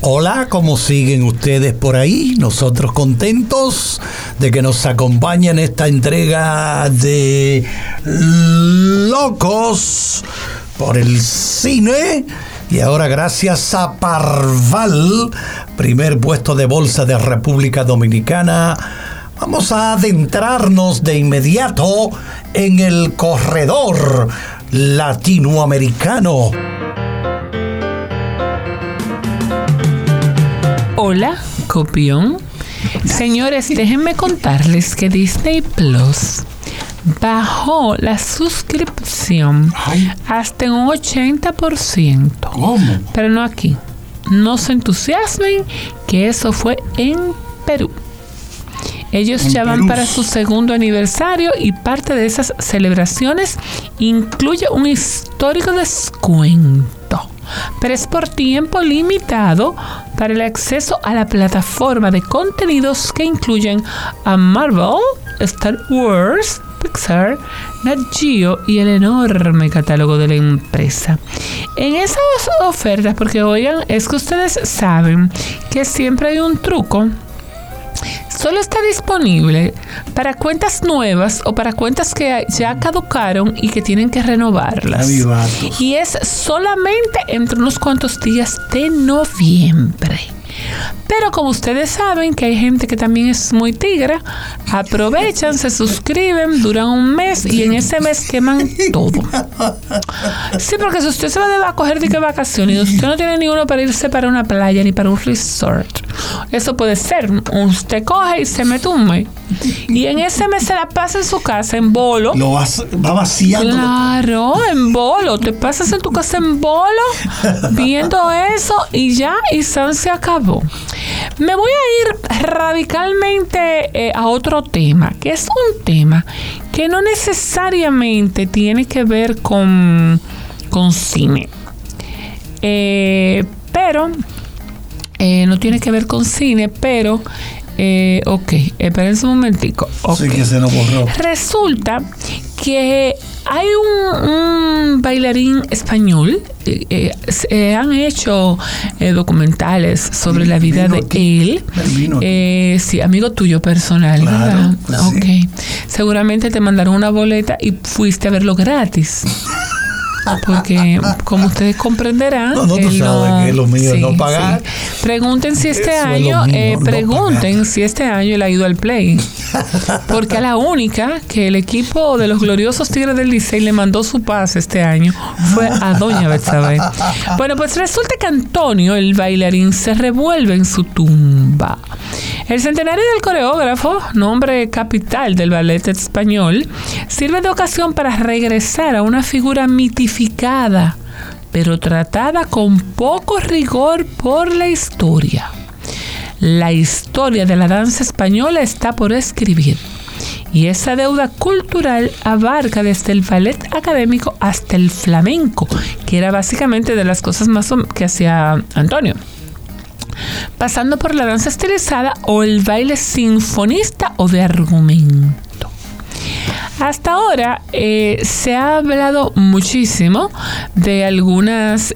Hola, ¿cómo siguen ustedes por ahí? Nosotros contentos de que nos acompañen en esta entrega de Locos por el Cine. Y ahora, gracias a Parval, primer puesto de bolsa de República Dominicana, vamos a adentrarnos de inmediato en el corredor latinoamericano. Hola, copión. Señores, déjenme contarles que Disney Plus bajó la suscripción hasta un 80%. ¿Cómo? Pero no aquí. No se entusiasmen, que eso fue en Perú. Ellos ya van para su segundo aniversario y parte de esas celebraciones incluye un histórico descuento. Pero es por tiempo limitado para el acceso a la plataforma de contenidos que incluyen a Marvel, Star Wars, Pixar, Nat Geo y el enorme catálogo de la empresa. En esas ofertas, porque oigan, es que ustedes saben que siempre hay un truco. Solo está disponible para cuentas nuevas o para cuentas que ya caducaron y que tienen que renovarlas. Y es solamente entre unos cuantos días de noviembre. Pero como ustedes saben que hay gente que también es muy tigra, aprovechan, se suscriben, duran un mes y en ese mes queman todo. Sí, porque si usted se va a coger de vacaciones y usted no tiene ni uno para irse para una playa ni para un resort, eso puede ser. Usted coge y se mete un mes y en ese mes se la pasa en su casa en bolo. Lo va vaciando. Claro, en bolo. Te pasas en tu casa en bolo viendo eso y ya, y se acabó. Me voy a ir radicalmente a otro tema, que es un tema que no necesariamente tiene que ver con cine. Pero no tiene que ver con cine, pero ok, espérense un momentico. Okay. Sí, que se nos borró. Resulta que hay un bailarín español, han hecho documentales sobre la vida de él. Sí, amigo tuyo personal, claro, ¿verdad? Sí. Ok. Seguramente te mandaron una boleta y fuiste a verlo gratis. Porque, como ustedes comprenderán, tú sabes que lo mío es no pagar. Sí. Pregunten si este Eso año, no si este año él ha ido al Play. Porque a la única que el equipo de los gloriosos Tigres del Licey le mandó su pase este año fue a doña Betsabe. Bueno, pues resulta que Antonio, el bailarín, se revuelve en su tumba. El centenario del coreógrafo, nombre capital del ballet español, sirve de ocasión para regresar a una figura mitificada, pero tratada con poco rigor por la historia. La historia de la danza española está por escribir, y esa deuda cultural abarca desde el ballet académico hasta el flamenco, que era básicamente de las cosas más que hacía Antonio, pasando por la danza estilizada o el baile sinfonista o de argumento. Hasta ahora se ha hablado muchísimo de algunas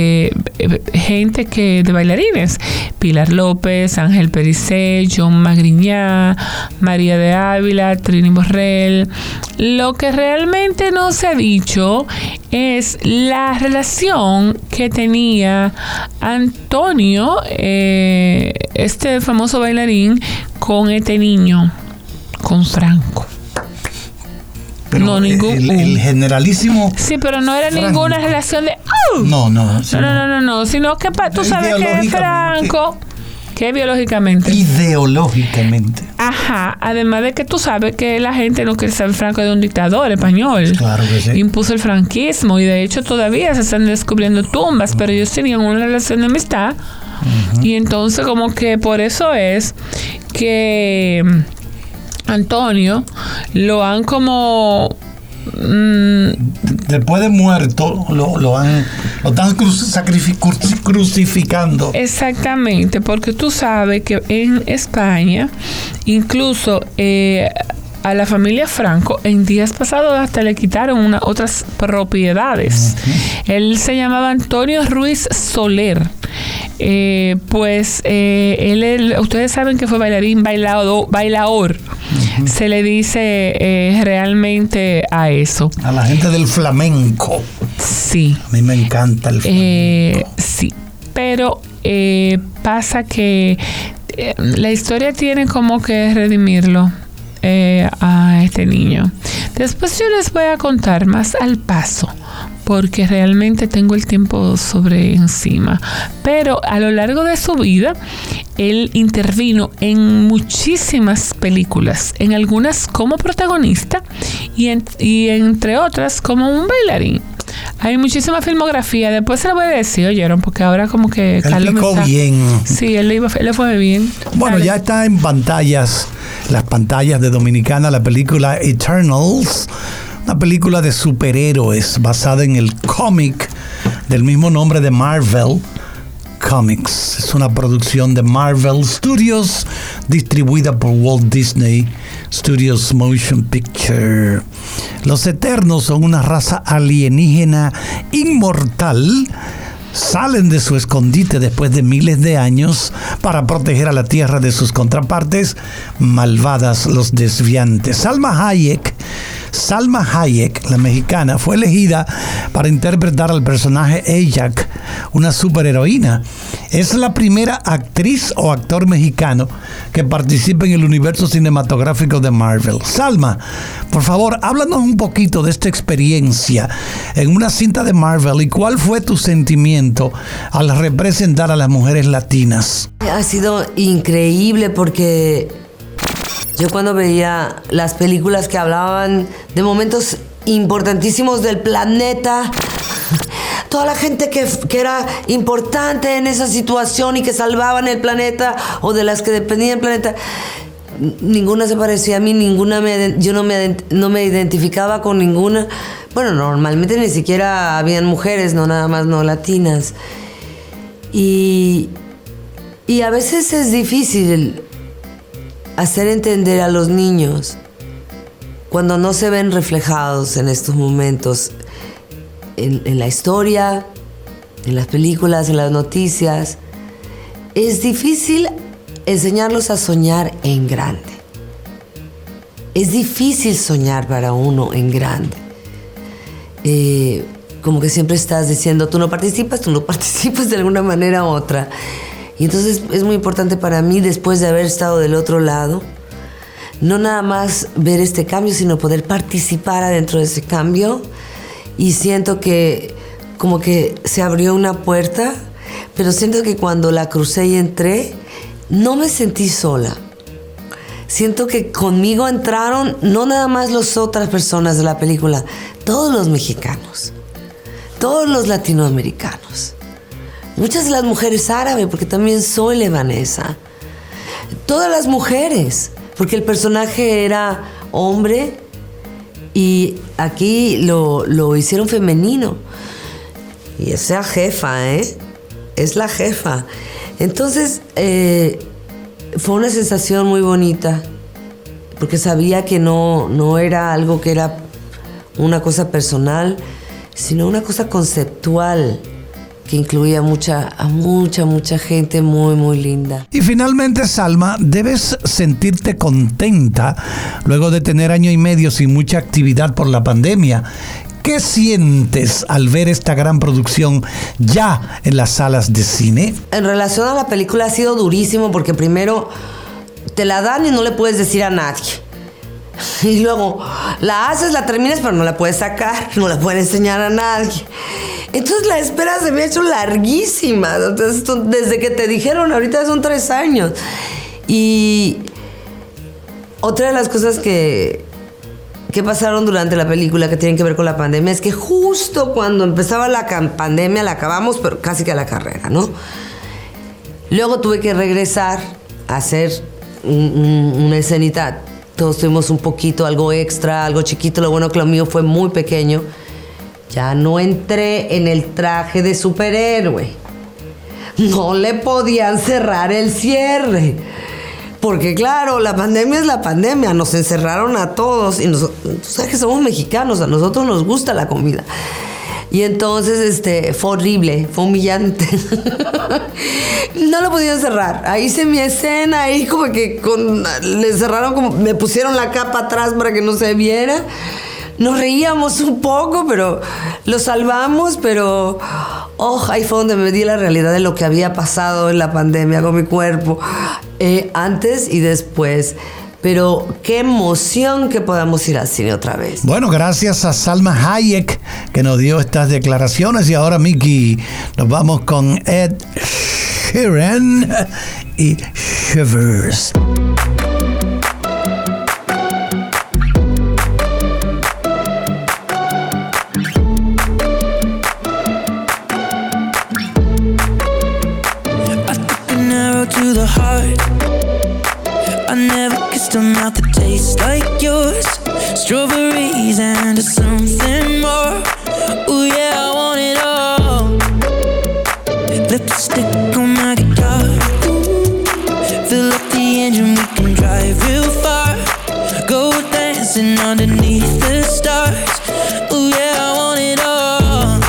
gente de bailarines: Pilar López, Ángel Pericé, John Magriñá, María de Ávila, Trini Borrell. Lo que realmente no se ha dicho es la relación que tenía Antonio, este famoso bailarín, con este niño, con Franco. Pero no, ningún. El generalísimo. Sí, pero no era Franco. ninguna relación de. No, sino que tú sabes que Franco. ¿Qué biológicamente? Ideológicamente. Ajá, además de que tú sabes que la gente no quiere saber Franco de un dictador español. Claro que sí. Impuso el franquismo y de hecho todavía se están descubriendo tumbas, pero ellos tenían una relación de amistad. Y entonces como que por eso es que Antonio lo han como después de muerto lo están crucificando. Exactamente, porque tú sabes que en España incluso a la familia Franco en días pasados hasta le quitaron otras propiedades. Él se llamaba Antonio Ruiz Soler Ustedes saben que fue bailador. Uh-huh. Se le dice realmente a eso. A la gente del flamenco. Sí. A mí me encanta el flamenco. Sí, pero pasa que la historia tiene como que redimirlo a este niño. Después yo les voy a contar más al paso, porque realmente tengo el tiempo sobre encima. Pero a lo largo de su vida, él intervino en muchísimas películas, en algunas como protagonista y entre otras como un bailarín. Hay muchísima filmografía. Después se lo voy a decir, oyeron, porque ahora como que él Carlos picó bien. Sí, él le fue bien. Bueno, Dale. ya está en las pantallas de Dominicana, la película Eternals, una película de superhéroes basada en el cómic del mismo nombre de Marvel Comics. Es una producción de Marvel Studios, distribuida por Walt Disney Studios Motion Picture. Los Eternos son una raza alienígena inmortal. Salen de su escondite después de miles de años para proteger a la Tierra de sus contrapartes malvadas, los desviantes. Salma Hayek, la mexicana, fue elegida para interpretar al personaje Ajak, una superheroína. Es la primera actriz o actor mexicano que participa en el universo cinematográfico de Marvel. Salma, por favor, háblanos un poquito de esta experiencia en una cinta de Marvel y cuál fue tu sentimiento al representar a las mujeres latinas. Ha sido increíble porque yo cuando veía las películas que hablaban de momentos importantísimos del planeta, toda la gente que era importante en esa situación y que salvaban el planeta o de las que dependía del planeta, ninguna se parecía a mí, yo no me identificaba con ninguna. Bueno, normalmente ni siquiera habían mujeres, no nada más no latinas. Y a veces es difícil hacer entender a los niños cuando no se ven reflejados en estos momentos en la historia, en las películas, en las noticias. Es difícil enseñarlos a soñar en grande. Es difícil soñar para uno en grande. Como que siempre estás diciendo, tú no participas de alguna manera u otra. Y entonces es muy importante para mí, después de haber estado del otro lado, no nada más ver este cambio, sino poder participar adentro de ese cambio. Y siento que como que se abrió una puerta, pero siento que cuando la crucé y entré, no me sentí sola. Siento que conmigo entraron no nada más las otras personas de la película, todos los mexicanos, todos los latinoamericanos, muchas de las mujeres árabes, porque también soy lebanesa, todas las mujeres, porque el personaje era hombre y aquí lo hicieron femenino. Y es la jefa, es la jefa. Entonces fue una sensación muy bonita, porque sabía que no era algo que era una cosa personal, sino una cosa conceptual que incluía a mucha gente muy, muy linda. Y finalmente, Salma, debes sentirte contenta luego de tener año y medio sin mucha actividad por la pandemia. ¿Qué sientes al ver esta gran producción ya en las salas de cine? En relación a la película ha sido durísimo porque primero te la dan y no le puedes decir a nadie. Y luego la haces, la terminas, pero no la puedes sacar, no la puedes enseñar a nadie. Entonces la espera se me ha hecho larguísima. Entonces, desde que te dijeron, ahorita son 3 años. Y otra de las cosas que pasaron durante la película que tienen que ver con la pandemia es que justo cuando empezaba la pandemia la acabamos, pero casi que a la carrera, ¿no? Luego tuve que regresar a hacer una escenita. Todos tuvimos un poquito, algo extra, algo chiquito. Lo bueno que lo mío fue muy pequeño. Ya no entré en el traje de superhéroe. No le podían cerrar el cierre. Porque claro, la pandemia es la pandemia. Nos encerraron a todos. Y tú sabes que somos mexicanos, a nosotros nos gusta la comida. Y entonces fue horrible, fue humillante. No lo pudieron cerrar. Ahí hice mi escena, ahí como que le cerraron, como me pusieron la capa atrás para que no se viera. Nos reíamos un poco, pero lo salvamos, pero ahí fue donde me di la realidad de lo que había pasado en la pandemia con mi cuerpo, antes y después. Pero qué emoción que podamos ir al cine otra vez. Bueno, gracias a Salma Hayek que nos dio estas declaraciones. Y ahora, Miki, nos vamos con Ed Sheeran y Shivers. To the heart, I never kissed a mouth that tastes like yours. Strawberries and something more. Ooh yeah, I want it all. Lipstick on my guitar. Fill up the engine, we can drive real far. Go dancing underneath the stars. Ooh yeah, I want it all.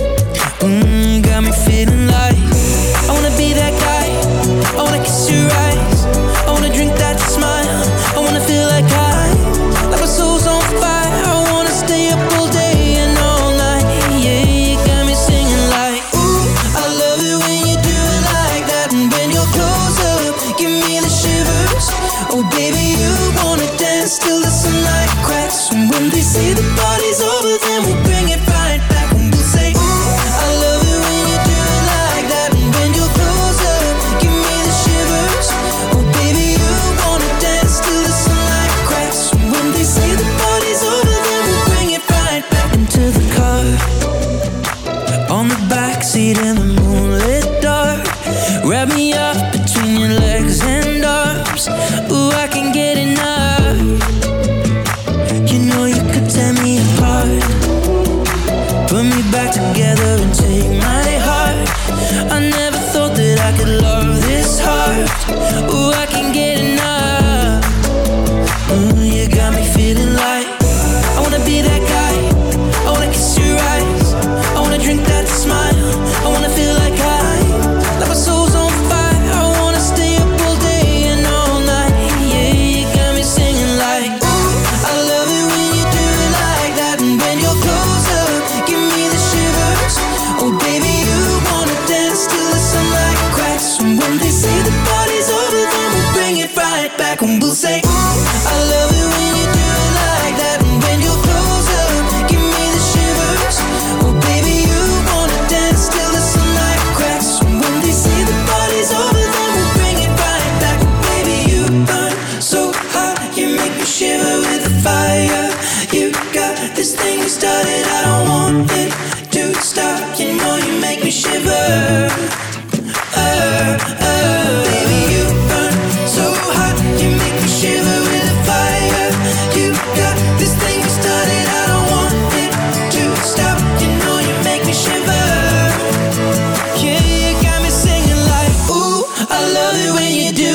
Got me feeling like I wanna be that guy. I wanna kiss your eyes. I wanna drink that smile. I wanna feel like like my soul's on fire. I wanna stay up all day and all night. Yeah, you got me singing like, ooh, I love it when you do it like that. And when you're close up, give me the shivers. Oh baby, you wanna dance till the sunlight cracks. And when they say the party's over, then we'll bring it right back. And we'll say, ooh, I love it when you do it like that. And when you're close up, give me the shivers. Oh baby, you wanna dance till the sunlight cracks. And when they say the party's over, then we'll bring it right back into the car. On the backseat in the moonlit dark. Wrap me up between your legs and arms. Ooh, I can get enough. You know you could tear me apart. Put me back together and take my heart. I never thought that I could love this hard. Ooh, I can get enough. Ooh, you got me feeling like I wanna be that guy. I wanna kiss your eyes. I wanna drink that smile. I wanna feel like my soul's on fire. I wanna stay up all day and all night. Yeah, you got me singing like, ooh, I love it when you do it like that. And when you're close up, give me the shivers. Oh baby, you wanna dance till the sunlight cracks. And when they say the party's over, then we'll bring it right back. And we'll say, ooh, I love it when you do it like that. And when you're close up, give me the shivers. Oh baby, you wanna dance till the sunlight cracks. And when they say the party's over, then we'll bring it right back. Baby, you burn so hot, you make me shiver with the fire. You got this thing you started, I don't want it to stop. You know you make me shiver. Baby, you burn so hot, you make me shiver with the fire. You got this thing you started, I don't want it to stop. You know you make me shiver. Yeah, you got me singing like, ooh, I love it when you do